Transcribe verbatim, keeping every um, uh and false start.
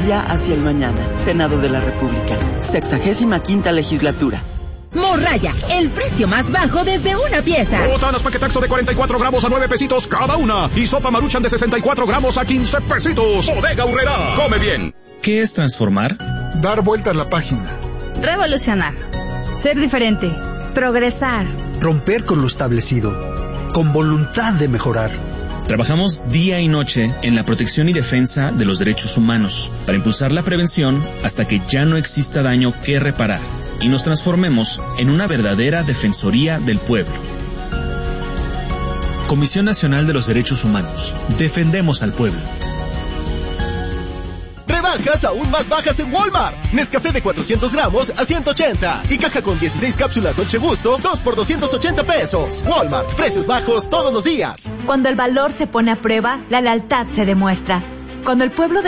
día hacia el mañana. Senado de la República. Sexagésima quinta legislatura. Morraya, el precio más bajo desde una pieza. Botanas paquetaxo de cuarenta y cuatro gramos a nueve pesitos cada una. Y sopa Maruchan de sesenta y cuatro gramos a quince pesitos. Bodega Aurrerá. Come bien. ¿Qué es transformar? Dar vuelta a la página. Revolucionar. Ser diferente. Progresar. Romper con lo establecido. Con voluntad de mejorar. Trabajamos día y noche en la protección y defensa de los derechos humanos para impulsar la prevención hasta que ya no exista daño que reparar y nos transformemos en una verdadera defensoría del pueblo. Comisión Nacional de los Derechos Humanos. Defendemos al pueblo. Rebajas aún más bajas en Walmart. Nescafé de cuatrocientos gramos a ciento ochenta. Y caja con dieciséis cápsulas Dolce Gusto, dos por doscientos ochenta pesos. Walmart, precios bajos todos los días. Cuando el valor se pone a prueba, la lealtad se demuestra. Cuando el pueblo de